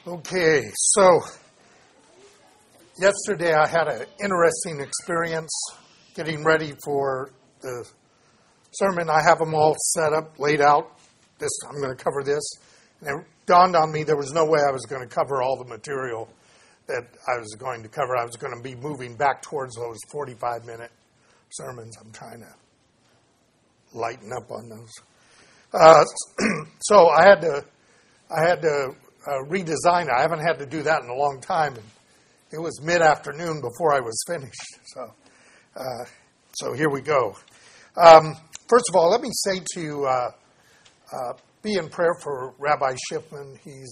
Okay, so yesterday I had an interesting experience getting ready for the sermon. I have them all set up, laid out. I'm going to cover this. And it dawned on me there was no way I was going to cover all the material that I was going to cover. I was going to be moving back towards those 45-minute sermons. I'm trying to lighten up on those. So I had to redesign it. I haven't had to do that in a long time. And it was mid-afternoon before I was finished. So here we go. First of all, let me say to be in prayer for Rabbi Shipman. He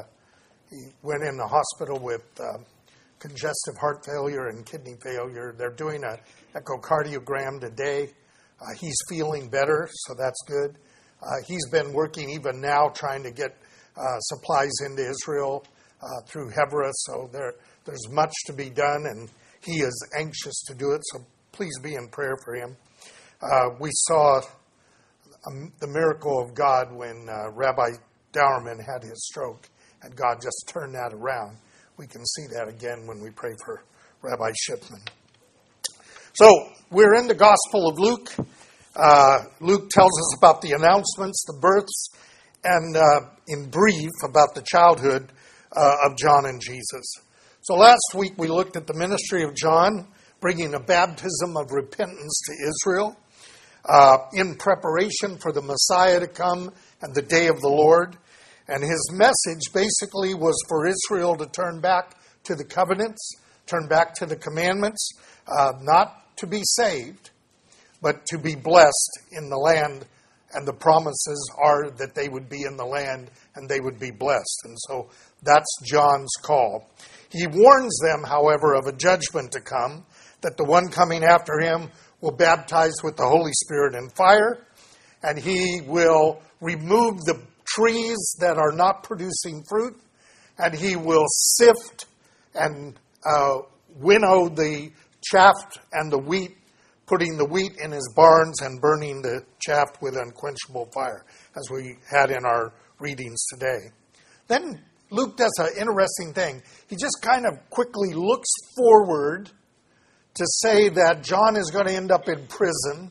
went in the hospital with congestive heart failure and kidney failure. They're doing an echocardiogram today. He's feeling better, so that's good. He's been working even now trying to get supplies into Israel through Hebra, so there's much to be done, and he is anxious to do it, so please be in prayer for him. We saw the miracle of God when Rabbi Dowerman had his stroke, and God just turned that around. We can see that again when we pray for Rabbi Shipman. So, we're in the Gospel of Luke. Luke tells us about the announcements, the births, and in brief about the childhood of John and Jesus. So last week we looked at the ministry of John, bringing a baptism of repentance to Israel in preparation for the Messiah to come and the day of the Lord. And his message basically was for Israel to turn back to the covenants, turn back to the commandments, not to be saved, but to be blessed in the land. And the promises are that they would be in the land and they would be blessed. And so that's John's call. He warns them, however, of a judgment to come, that the one coming after him will baptize with the Holy Spirit and fire, and he will remove the trees that are not producing fruit, and he will sift and winnow the chaff and the wheat, putting the wheat in his barns and burning the chaff with unquenchable fire, as we had in our readings today. Then Luke does an interesting thing. He just kind of quickly looks forward to say that John is going to end up in prison.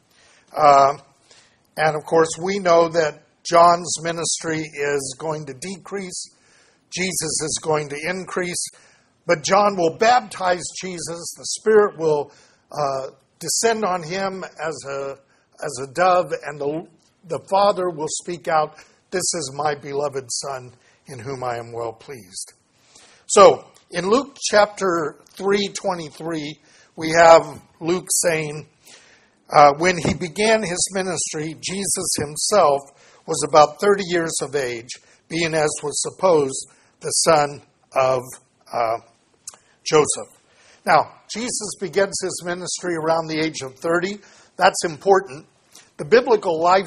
And of course, we know that John's ministry is going to decrease. Jesus is going to increase. But John will baptize Jesus. The Spirit will descend on him as a dove, and the Father will speak out, "This is my beloved Son, in whom I am well pleased." So, in Luke chapter 3:23, we have Luke saying, when he began his ministry, Jesus himself was about 30 years of age, being as was supposed the son of Joseph. Now, Jesus begins his ministry around the age of 30. That's important. The biblical life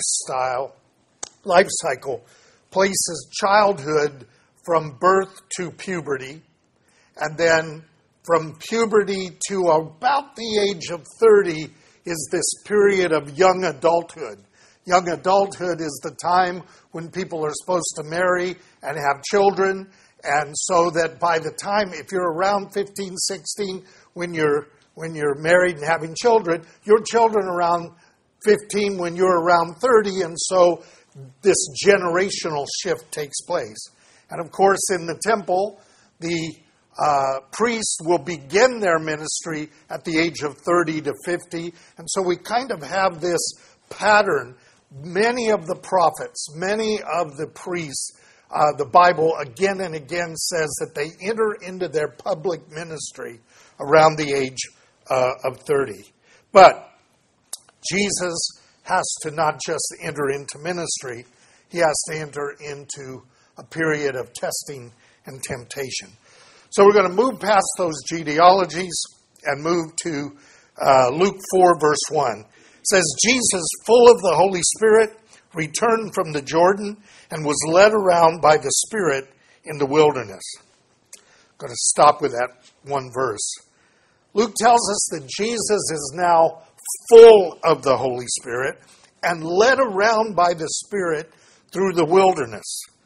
cycle places childhood from birth to puberty, and then from puberty to about the age of 30 is this period of young adulthood. Young adulthood is the time when people are supposed to marry and have children, and so that by the time, if you're around 15, 16, when you're married and having children, your children around 15 when you're around 30, and so this generational shift takes place. And of course, in the temple, the priests will begin their ministry at the age of 30 to 50, and so we kind of have this pattern. Many of the prophets, many of the priests, the Bible again and again says that they enter into their public ministry around the age of 30. But Jesus has to not just enter into ministry, he has to enter into a period of testing and temptation. So we're going to move past those genealogies and move to Luke 4, verse 1. It says, Jesus, full of the Holy Spirit, returned from the Jordan and was led around by the Spirit in the wilderness. I'm going to stop with that one verse. Luke tells us that Jesus is now full of the Holy Spirit and led around by the Spirit through the wilderness.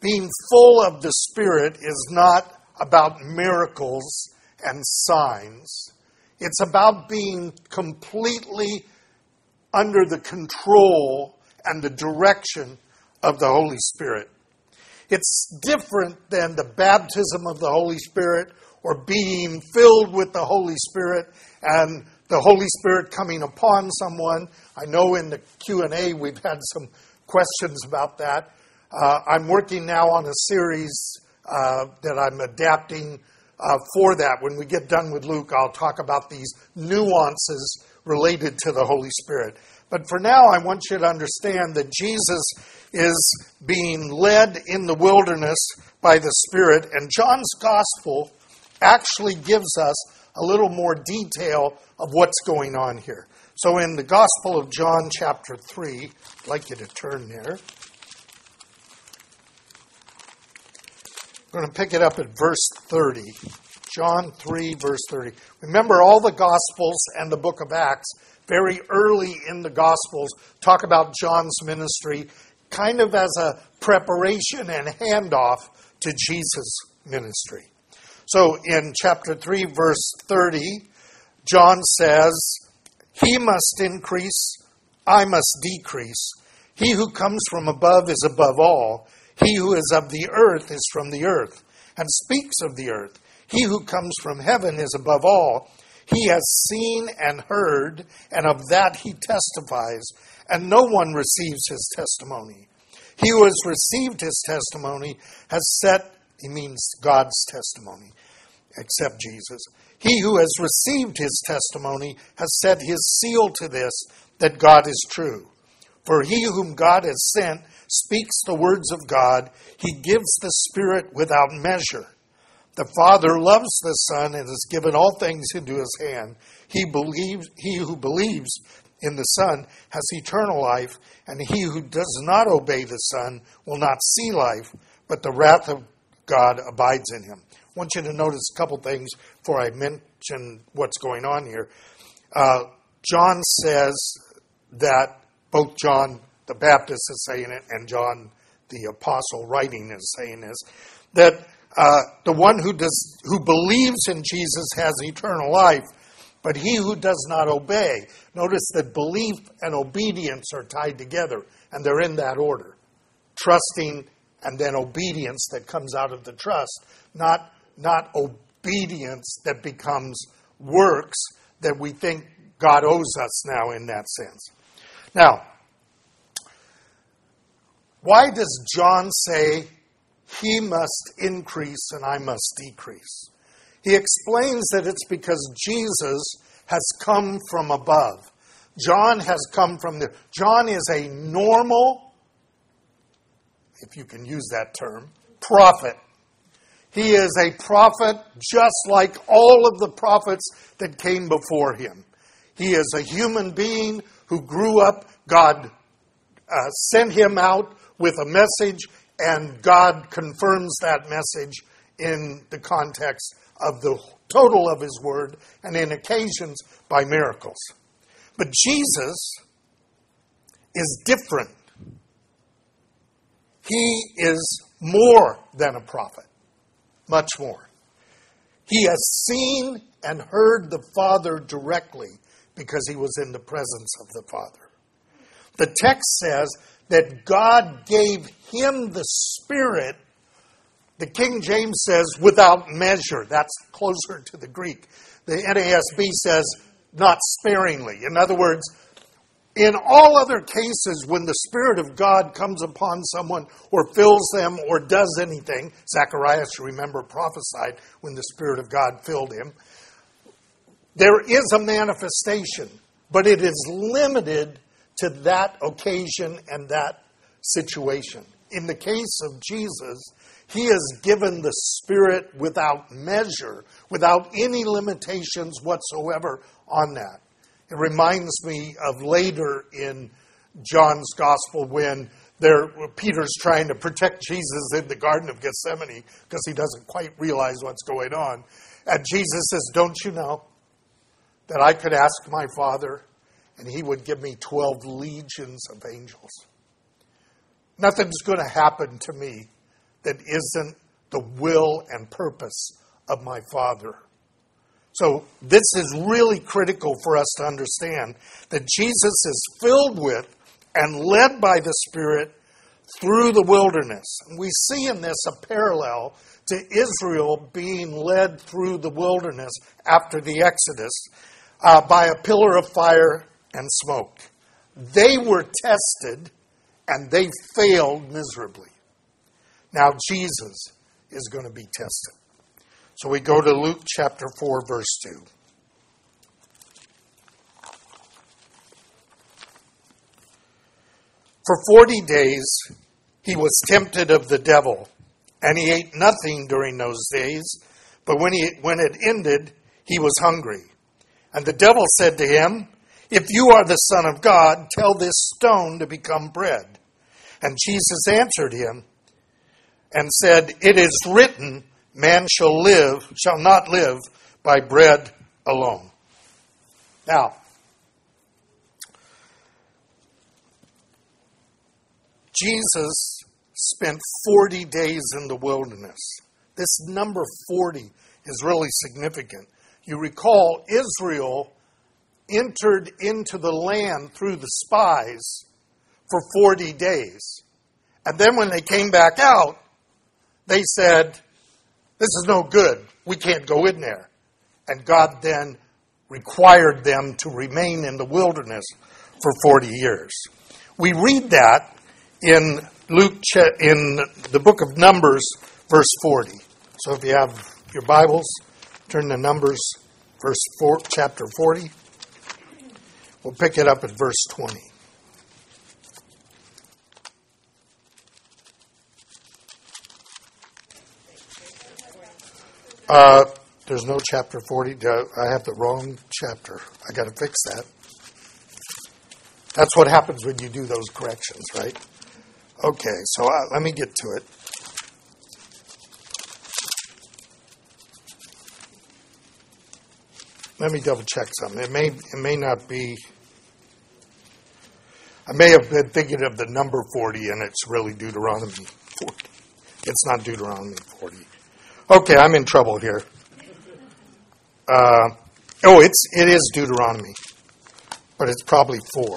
being full of the Spirit is not about miracles and signs. It's about being completely under the control and the direction of the Holy Spirit. It's different than the baptism of the Holy Spirit or being filled with the Holy Spirit and the Holy Spirit coming upon someone. I know in the Q&A we've had some questions about that. I'm working now on a series that I'm adapting for that. When we get done with Luke, I'll talk about these nuances related to the Holy Spirit. But for now, I want you to understand that Jesus is being led in the wilderness by the Spirit, and John's Gospel actually gives us a little more detail of what's going on here. So in the Gospel of John, chapter 3, I'd like you to turn there. I'm going to pick it up at verse 30. John 3, verse 30. Remember, all the Gospels and the book of Acts, very early in the Gospels, talk about John's ministry kind of as a preparation and handoff to Jesus' ministry. So in chapter 3, verse 30, John says, "He must increase, I must decrease. He who comes from above is above all. He who is of the earth is from the earth, and speaks of the earth. He who comes from heaven is above all. He has seen and heard, and of that he testifies, and no one receives his testimony. He who has received his testimony has set," he means God's testimony, except Jesus. "He who has received his testimony has set his seal to this, that God is true. For he whom God has sent speaks the words of God. He gives the Spirit without measure. The Father loves the Son and has given all things into his hand. He who believes in the Son has eternal life, and he who does not obey the Son will not see life, but the wrath of God abides in him." I want you to notice a couple things before I mention what's going on here. John says that both John the Baptist is saying it and John the Apostle writing is saying this, that the one who believes in Jesus has eternal life, but he who does not obey. Notice that belief and obedience are tied together, and they're in that order. Trusting and then obedience that comes out of the trust, not obedience that becomes works that we think God owes us now in that sense. Now, why does John say, "He must increase and I must decrease"? He explains that it's because Jesus has come from above. John has come from there. John is a normal, if you can use that term, prophet. He is a prophet just like all of the prophets that came before him. He is a human being who grew up. God sent him out with a message, and God confirms that message in the context of the total of his word, and in occasions by miracles. But Jesus is different. He is more than a prophet, much more. He has seen and heard the Father directly because he was in the presence of the Father. The text says that God gave him the Spirit. The King James says without measure. That's closer to the Greek. The NASB says not sparingly. In other words, in all other cases when the Spirit of God comes upon someone or fills them or does anything, Zacharias, remember, prophesied when the Spirit of God filled him, there is a manifestation, but it is limited to that occasion and that situation. In the case of Jesus, he is given the Spirit without measure, without any limitations whatsoever on that. It reminds me of later in John's Gospel when Peter's trying to protect Jesus in the Garden of Gethsemane because he doesn't quite realize what's going on. And Jesus says, "Don't you know that I could ask my Father and he would give me 12 legions of angels? Nothing's going to happen to me that isn't the will and purpose of my Father. So this is really critical for us to understand that Jesus is filled with and led by the Spirit through the wilderness. And we see in this a parallel to Israel being led through the wilderness after the Exodus by a pillar of fire and smoke. They were tested and they failed miserably. Now Jesus is going to be tested. So we go to Luke chapter 4, verse 2. For 40 days he was tempted of the devil, and he ate nothing during those days, but when it ended, he was hungry. And the devil said to him, "If you are the Son of God, tell this stone to become bread." And Jesus answered him and said, "It is written, man shall not live by bread alone." Now, Jesus spent 40 days in the wilderness. This number 40 is really significant. You recall Israel entered into the land through the spies for 40 days. And then when they came back out, they said, "This is no good. We can't go in there." And God then required them to remain in the wilderness for 40 years. We read that in in the book of Numbers, verse 40. So if you have your Bibles, turn to Numbers, chapter 40. We'll pick it up at verse 20. There's no chapter 40. I have the wrong chapter. I got to fix that. That's what happens when you do those corrections, right? Okay, so let me get to it. Let me double check something. It may not be. I may have been thinking of the number 40, and it's really Deuteronomy 40. It's not Deuteronomy 40. Okay, I'm in trouble here. It is Deuteronomy, but it's probably 4.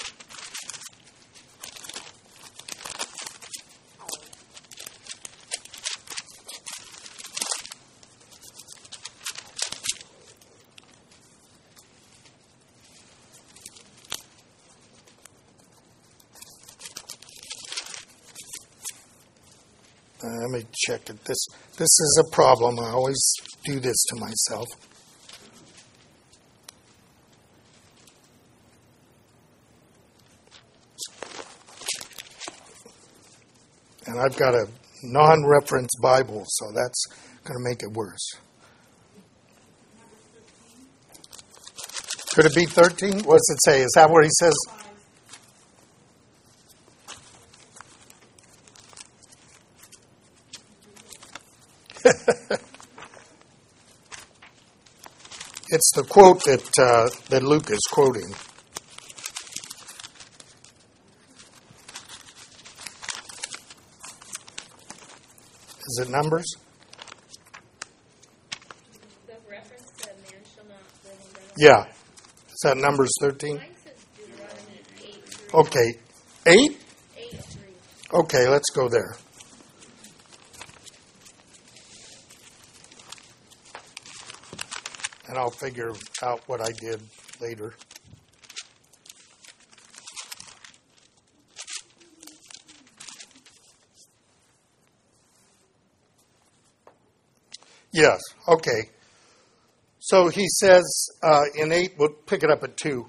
Let me check it. This is a problem. I always do this to myself. And I've got a non-reference Bible, so that's going to make it worse. Could it be 13? What does it say? Is that what he says? It's the quote that Luke is quoting. Is it Numbers? The reference to man shall not live on bread alone. Yeah. Is that Numbers 13? Mine says Deuteronomy 8:3. Okay. 8? 8:3. Okay, let's go there. And I'll figure out what I did later. Yes, okay. So he says in 8, we'll pick it up at 2.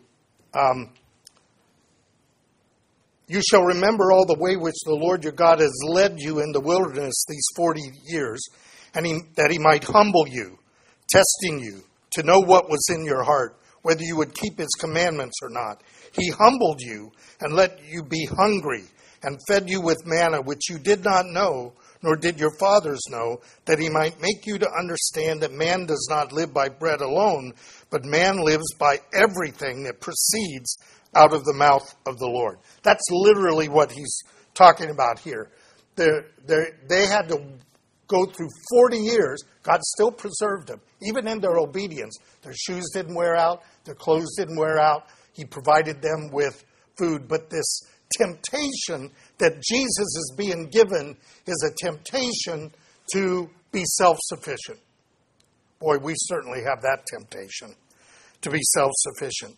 You shall remember all the way which the Lord your God has led you in the wilderness these 40 years, and that he might humble you, testing you, to know what was in your heart, whether you would keep his commandments or not. He humbled you and let you be hungry, and fed you with manna which you did not know, nor did your fathers know, that he might make you to understand that man does not live by bread alone, but man lives by everything that proceeds out of the mouth of the Lord. That's literally what he's talking about here. They had to go through 40 years. God still preserved them, even in their obedience. Their shoes didn't wear out. Their clothes didn't wear out. He provided them with food. But this temptation that Jesus is being given is a temptation to be self-sufficient. Boy, we certainly have that temptation, to be self-sufficient.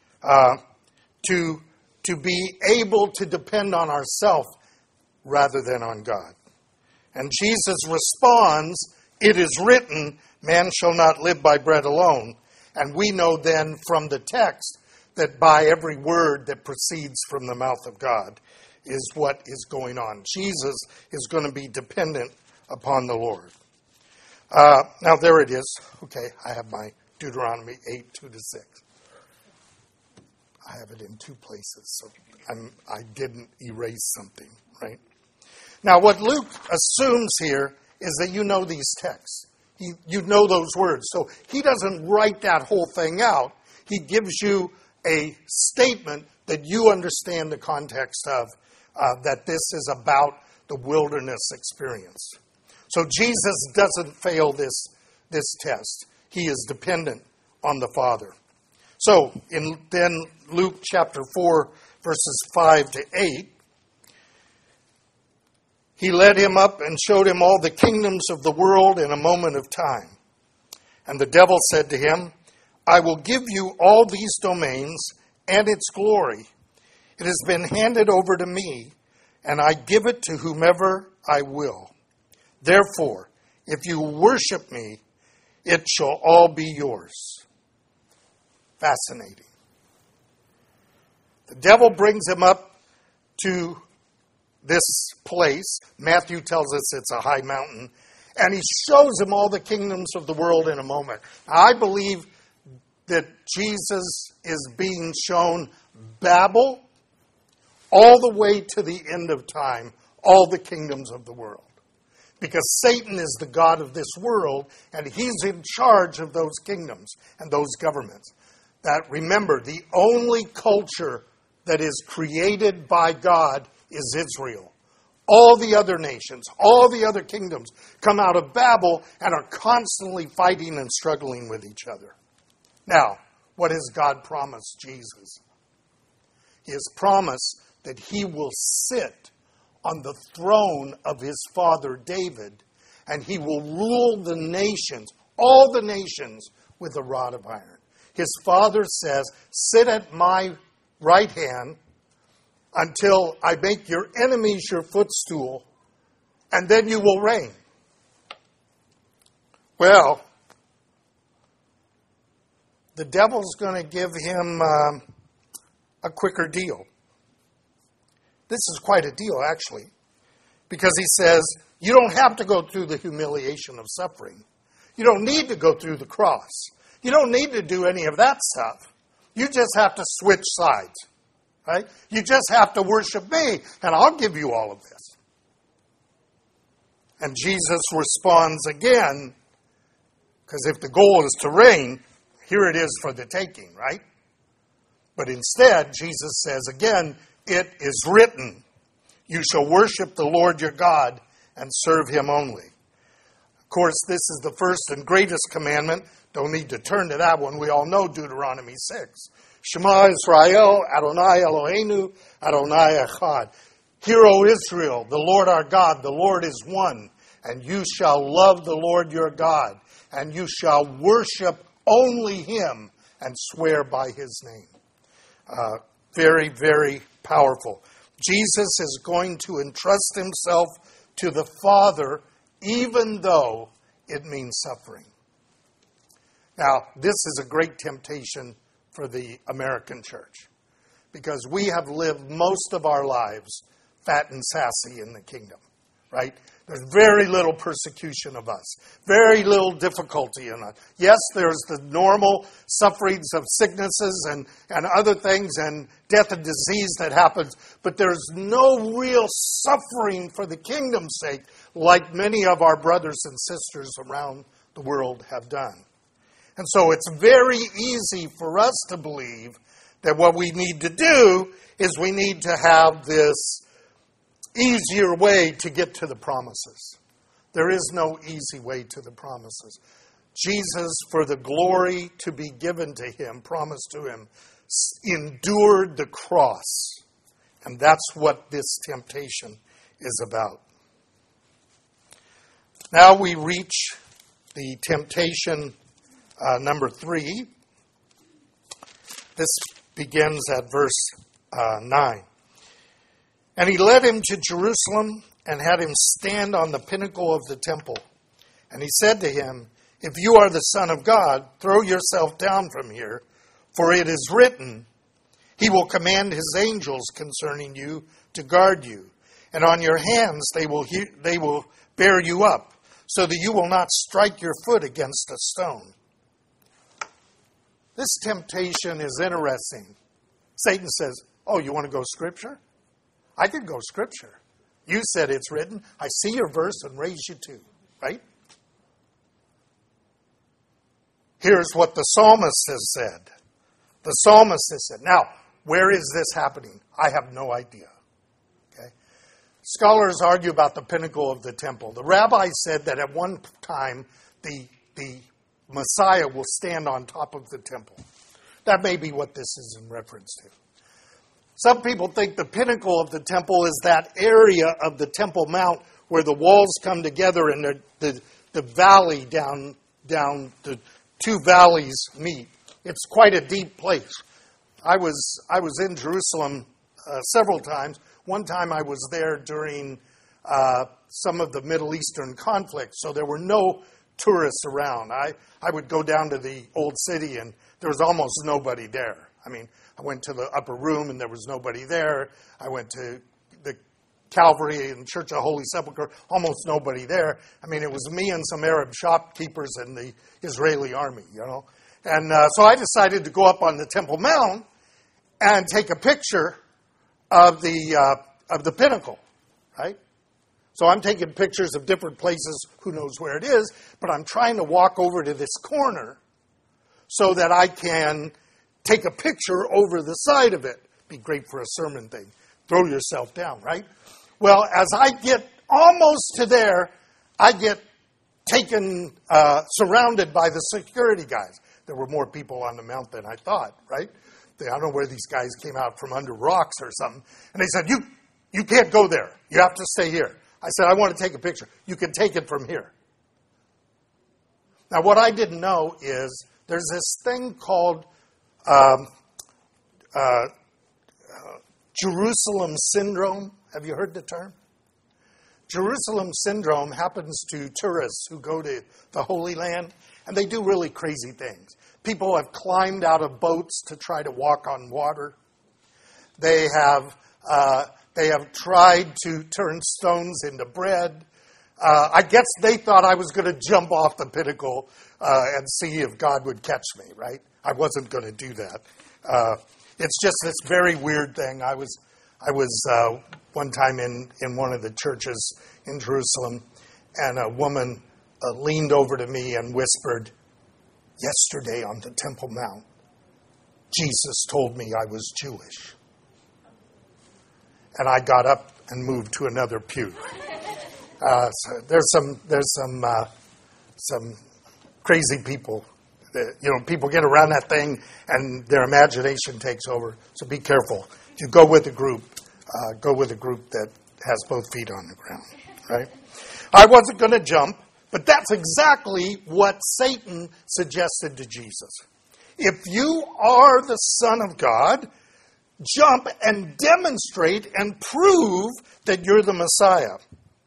To be able to depend on ourselves rather than on God. And Jesus responds, "It is written, man shall not live by bread alone." And we know then from the text that by every word that proceeds from the mouth of God is what is going on. Jesus is going to be dependent upon the Lord. Now there it is. Okay, I have my Deuteronomy 8, 2-6. I have it in two places, so I didn't erase something, right? Now, what Luke assumes here is that you know these texts. You know those words. So he doesn't write that whole thing out. He gives you a statement that you understand the context of, that this is about the wilderness experience. So Jesus doesn't fail this test. He is dependent on the Father. So, then Luke chapter 4, verses 5-8, he led him up and showed him all the kingdoms of the world in a moment of time. And the devil said to him, "I will give you all these domains and its glory. It has been handed over to me, and I give it to whomever I will. Therefore, if you worship me, it shall all be yours." Fascinating. The devil brings him up to this place. Matthew tells us it's a high mountain. And he shows him all the kingdoms of the world in a moment. I believe that Jesus is being shown Babel all the way to the end of time, all the kingdoms of the world. Because Satan is the god of this world, and he's in charge of those kingdoms and those governments. That, remember, the only culture that is created by God is Israel. All the other nations, all the other kingdoms come out of Babel and are constantly fighting and struggling with each other. Now, what has God promised Jesus? He has promised that he will sit on the throne of his father David, and he will rule the nations, all the nations, with a rod of iron. His father says, "Sit at my right hand until I make your enemies your footstool, and then you will reign." Well, the devil's going to give him a quicker deal. This is quite a deal, actually, because he says, you don't have to go through the humiliation of suffering. You don't need to go through the cross. You don't need to do any of that stuff. You just have to switch sides, right? You just have to worship me, and I'll give you all of this. And Jesus responds again, because if the goal is to reign, here it is for the taking, right? But instead, Jesus says again, "It is written, you shall worship the Lord your God and serve him only." Of course, this is the first and greatest commandment. Don't need to turn to that one. We all know Deuteronomy 6. Shema Israel, Adonai Eloheinu, Adonai Echad. Hear, O Israel, the Lord our God, the Lord is one. And you shall love the Lord your God. And you shall worship only him and swear by his name. Very, very powerful. Jesus is going to entrust himself to the Father, even though it means suffering. Now, this is a great temptation for the American church, because we have lived most of our lives fat and sassy in the kingdom, right? There's very little persecution of us, very little difficulty in us. Yes, there's the normal sufferings of sicknesses and other things and death and disease that happens, but there's no real suffering for the kingdom's sake like many of our brothers and sisters around the world have done. And so it's very easy for us to believe that what we need to do is we need to have this easier way to get to the promises. There is no easy way to the promises. Jesus, for the glory to be given to him, promised to him, endured the cross. And that's what this temptation is about. Now we reach the temptation number 3. This begins at verse 9. And he led him to Jerusalem and had him stand on the pinnacle of the temple. And he said to him, if you are the Son of God, throw yourself down from here, for it is written, he will command his angels concerning you to guard you, and on your hands they will bear you up, so that you will not strike your foot against a stone. This temptation is interesting. Satan says, oh, you want to go Scripture? I could go Scripture. You said it's written. I see your verse and raise you to, right? Here's what the psalmist has said. The psalmist has said. Now, where is this happening? I have no idea. Okay? Scholars argue about the pinnacle of the temple. The rabbi said that at one time the Messiah will stand on top of the temple. That may be what this is in reference to. Some people think the pinnacle of the temple is that area of the Temple Mount where the walls come together and the valley down the two valleys meet. It's quite a deep place. I was in Jerusalem several times. One time I was there during some of the Middle Eastern conflict, so there were no tourists around. I would go down to the old city and there was almost nobody there. I mean, I went to the upper room and there was nobody there. I went to the Calvary and Church of Holy Sepulchre, almost nobody there. I mean, it was me and some Arab shopkeepers and the Israeli army, you know. And so I decided to go up on the Temple Mount and take a picture of the pinnacle, right? So I'm taking pictures of different places, who knows where it is, but I'm trying to walk over to this corner so that I can take a picture over the side of it. Be great for a sermon thing. Throw yourself down, right? Well, as I get almost to there, I get taken, surrounded by the security guys. There were more people on the mount than I thought, right? I don't know where these guys came out from under rocks or something. And they said, you can't go there. You have to stay here. I said, I want to take a picture. You can take it from here. Now, what I didn't know is there's this thing called Jerusalem syndrome. Have you heard the term? Jerusalem syndrome happens to tourists who go to the Holy Land, and they do really crazy things. People have climbed out of boats to try to walk on water. They have tried to turn stones into bread. I guess they thought I was going to jump off the pinnacle and see if God would catch me, right? I wasn't going to do that. It's just this very weird thing. I was one time in one of the churches in Jerusalem, and a woman leaned over to me and whispered, yesterday on the Temple Mount, Jesus told me I was Jewish. And I got up and moved to another pew. So there's some crazy people. People get around that thing and their imagination takes over. So be careful. If you go with a group, go with a group that has both feet on the ground, right? I wasn't going to jump, but that's exactly what Satan suggested to Jesus. If you are the Son of God, jump and demonstrate and prove that you're the Messiah.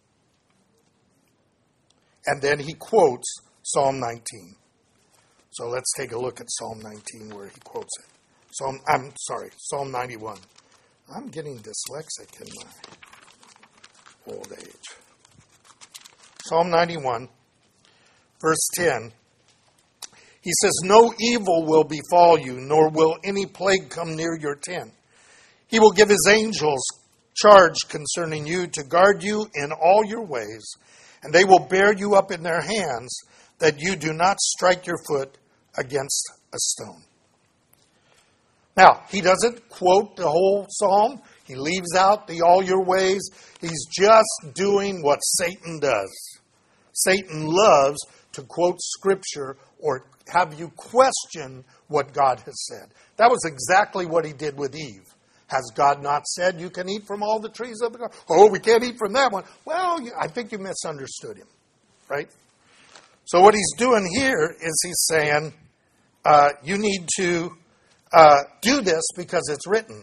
And then he quotes Psalm 19. So let's take a look at Psalm 19 where he quotes it. Psalm 91. I'm getting dyslexic in my old age. Psalm 91, verse 10. He says, no evil will befall you, nor will any plague come near your tent. He will give his angels charge concerning you to guard you in all your ways, and they will bear you up in their hands, that you do not strike your foot against a stone. Now, he doesn't quote the whole psalm. He leaves out the all your ways. He's just doing what Satan does. Satan loves to quote Scripture or have you question what God has said. That was exactly what he did with Eve. Has God not said you can eat from all the trees of the garden? Oh, we can't eat from that one. Well, I think you misunderstood him, right? So what he's doing here is he's saying, you need to do this because it's written.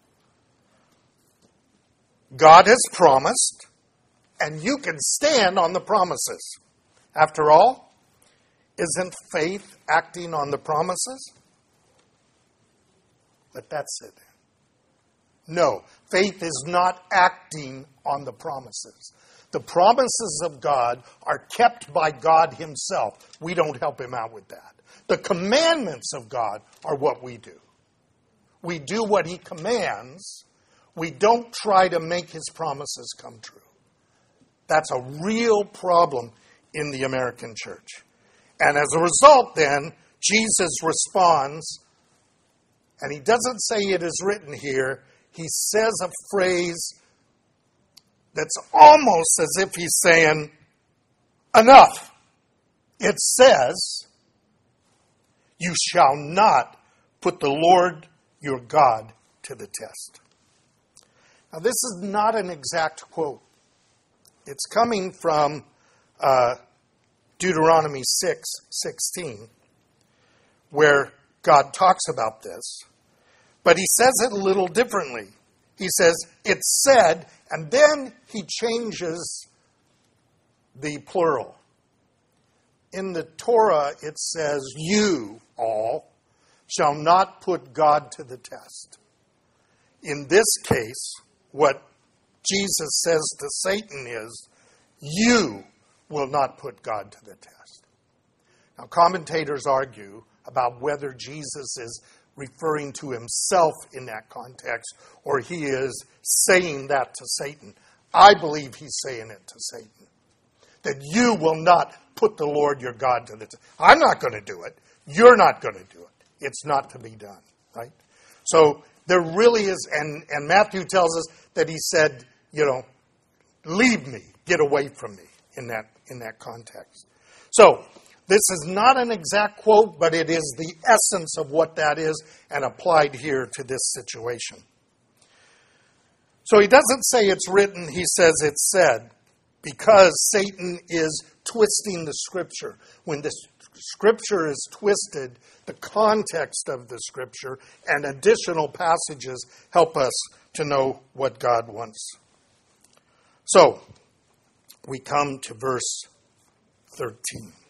God has promised, and you can stand on the promises. After all, isn't faith acting on the promises? Let that sit there. No, faith is not acting on the promises. The promises of God are kept by God himself. We don't help him out with that. The commandments of God are what we do. We do what he commands. We don't try to make his promises come true. That's a real problem in the American church. And as a result, then, Jesus responds, and he doesn't say it is written here. He says a phrase that's almost as if he's saying, enough. It says, you shall not put the Lord your God to the test. Now, this is not an exact quote. It's coming from Deuteronomy 6:16, where God talks about this. But he says it a little differently. He says, it said, and then he changes the plural. In the Torah, it says, you all shall not put God to the test. In this case, what Jesus says to Satan is, you will not put God to the test. Now, commentators argue about whether Jesus is referring to himself in that context, or he is saying that to Satan. I believe he's saying it to Satan. That you will not put the Lord your God to the test. I'm not going to do it. You're not going to do it. It's not to be done, right? So there really is, and Matthew tells us that he said, leave me, get away from me in that context. So this is not an exact quote, but it is the essence of what that is and applied here to this situation. So he doesn't say it's written, he says it's said, because Satan is twisting the Scripture. When the Scripture is twisted, the context of the Scripture and additional passages help us to know what God wants. So, we come to verse 13.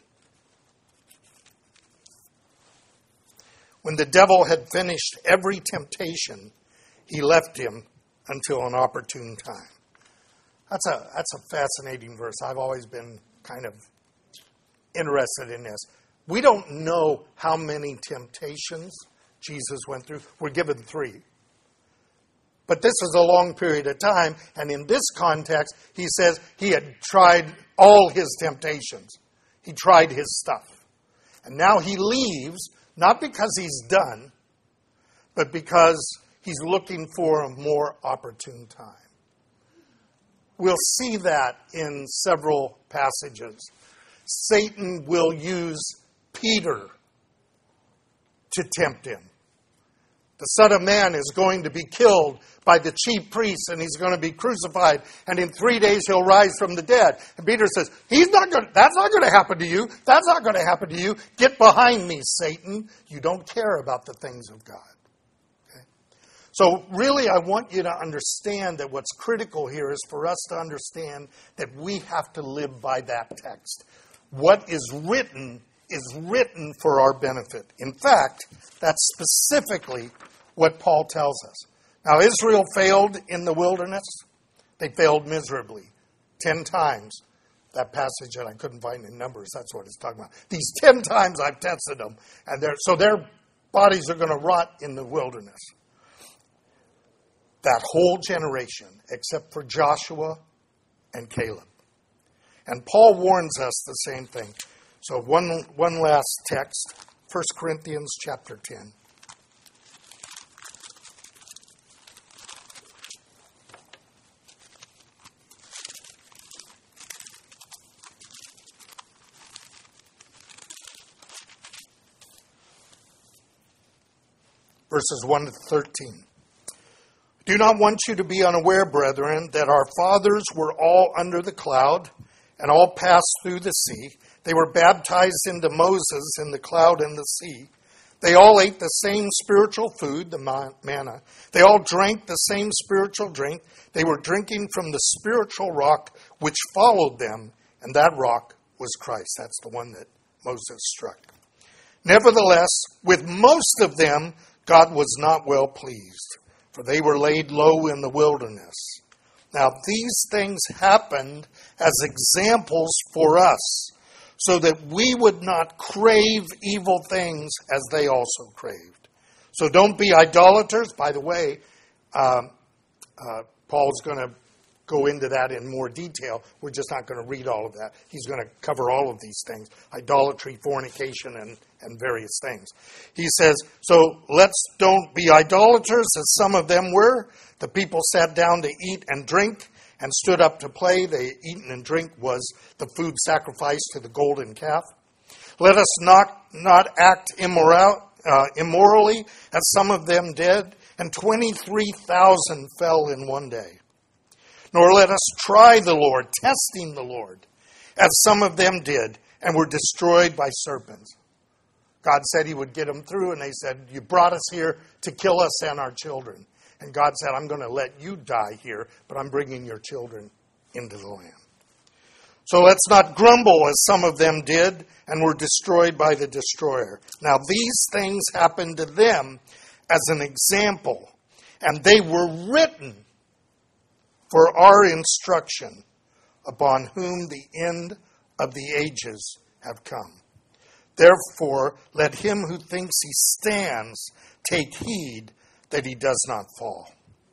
When the devil had finished every temptation, he left him until an opportune time. That's a fascinating verse. I've always been kind of interested in this. We don't know how many temptations Jesus went through. We're given 3. But this is a long period of time, and in this context, he says he had tried all his temptations. He tried his stuff. And now he leaves, not because he's done, but because he's looking for a more opportune time. We'll see that in several passages. Satan will use Peter to tempt him. The Son of Man is going to be killed by the chief priests, and he's going to be crucified, and in 3 days he'll rise from the dead. And Peter says, that's not going to happen to you. That's not going to happen to you. Get behind me, Satan. You don't care about the things of God. Okay? So really, I want you to understand that what's critical here is for us to understand that we have to live by that text. What is written for our benefit. In fact, that's specifically what Paul tells us. Now, Israel failed in the wilderness. They failed miserably 10 times. That passage that I couldn't find in Numbers, that's what it's talking about. These 10 times I've tested them, and their bodies are going to rot in the wilderness. That whole generation, except for Joshua and Caleb. And Paul warns us the same thing. So one last text, 1 Corinthians chapter 10. verses 1 to 13. Do not want you to be unaware, brethren, that our fathers were all under the cloud and all passed through the sea. They were baptized into Moses in the cloud and the sea. They all ate the same spiritual food, the manna. They all drank the same spiritual drink. They were drinking from the spiritual rock which followed them, and that rock was Christ. That's the one that Moses struck. Nevertheless, with most of them, God was not well pleased, for they were laid low in the wilderness. Now, these things happened as examples for us, so that we would not crave evil things as they also craved. So don't be idolaters. By the way, Paul's going to go into that in more detail. We're just not going to read all of that. He's going to cover all of these things: idolatry, fornication, and various things. He says, so let's don't be idolaters as some of them were. The people sat down to eat and drink and stood up to play. They eat and drink was the food sacrificed to the golden calf. Let us not act immorally as some of them did, and 23,000 fell in one day. Nor let us try the Lord, testing the Lord, as some of them did, and were destroyed by serpents. God said he would get them through, and they said, you brought us here to kill us and our children. And God said, I'm going to let you die here, but I'm bringing your children into the land. So let's not grumble as some of them did and were destroyed by the destroyer. Now these things happened to them as an example, and they were written for our instruction, upon whom the end of the ages have come. Therefore, let him who thinks he stands take heed that he does not fall.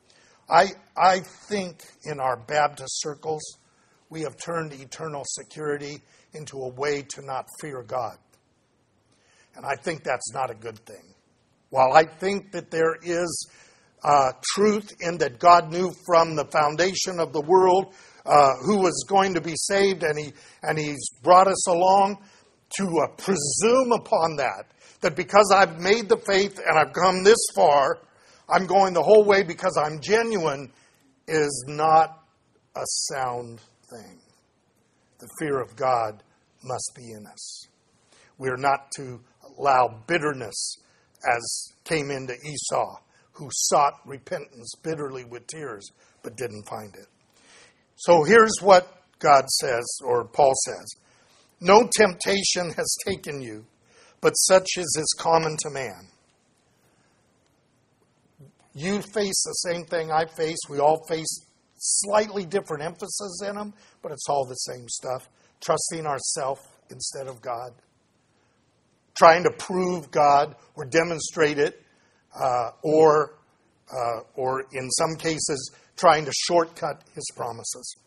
I think in our Baptist circles, we have turned eternal security into a way to not fear God. And I think that's not a good thing. While I think that there is truth in that God knew from the foundation of the world who was going to be saved, and he's brought us along, to presume upon that because I've made the faith and I've come this far, I'm going the whole way because I'm genuine, is not a sound thing. The fear of God must be in us. We're not to allow bitterness as came into Esau, who sought repentance bitterly with tears, but didn't find it. So here's what God says, or Paul says. No temptation has taken you, but such as is common to man. You face the same thing I face. We all face slightly different emphasis in them, but it's all the same stuff. Trusting ourselves instead of God. Trying to prove God or demonstrate it, or in some cases, trying to shortcut his promises.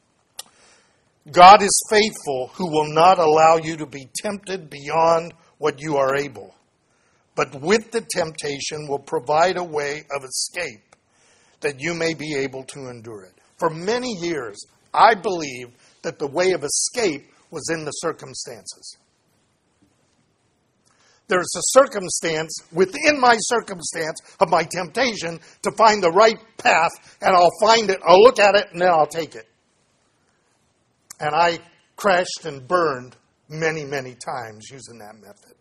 God is faithful, who will not allow you to be tempted beyond what you are able, but with the temptation will provide a way of escape that you may be able to endure it. For many years, I believed that the way of escape was in the circumstances. There's a circumstance within my circumstance of my temptation to find the right path, and I'll find it, I'll look at it, and then I'll take it. And I crashed and burned many, many times using that method.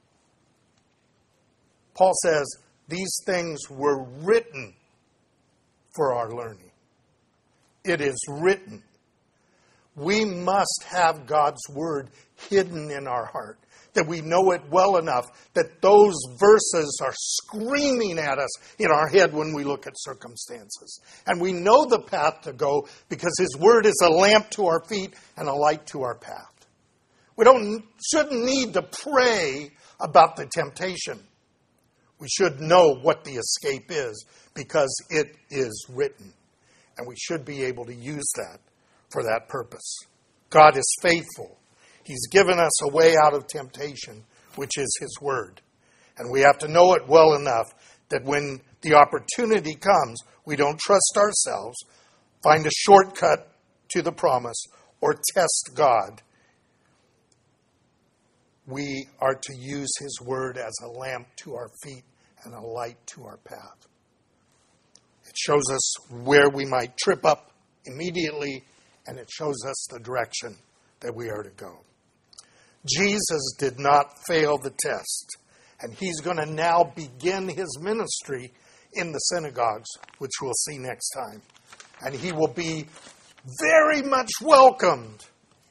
Paul says these things were written for our learning. It is written. We must have God's word hidden in our heart, that we know it well enough that those verses are screaming at us in our head when we look at circumstances. And we know the path to go because his word is a lamp to our feet and a light to our path. We shouldn't need to pray about the temptation. We should know what the escape is because it is written. And we should be able to use that for that purpose. God is faithful. He's given us a way out of temptation, which is his word. And we have to know it well enough that when the opportunity comes, we don't trust ourselves, find a shortcut to the promise, or test God. We are to use his word as a lamp to our feet and a light to our path. It shows us where we might trip up immediately, and it shows us the direction that we are to go. Jesus did not fail the test, and he's going to now begin his ministry in the synagogues, which we'll see next time. And he will be very much welcomed.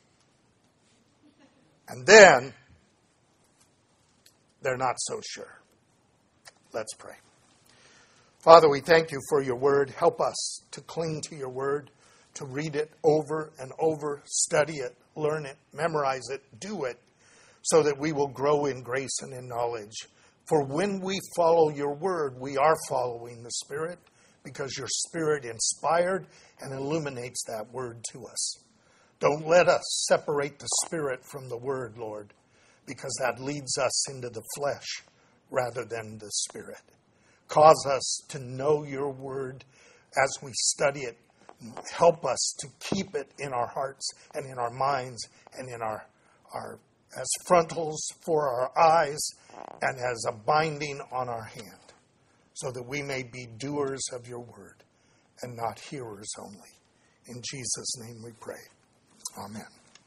And then, they're not so sure. Let's pray. Father, we thank you for your word. Help us to cling to your word, to read it over and over, study it, learn it, memorize it, do it, so that we will grow in grace and in knowledge. For when we follow your word, we are following the Spirit, because your Spirit inspired and illuminates that word to us. Don't let us separate the Spirit from the word, Lord, because that leads us into the flesh rather than the Spirit. Cause us to know your word as we study it. Help us to keep it in our hearts and in our minds and in our as frontals for our eyes and as a binding on our hand, so that we may be doers of your word and not hearers only. In Jesus' name we pray. Amen.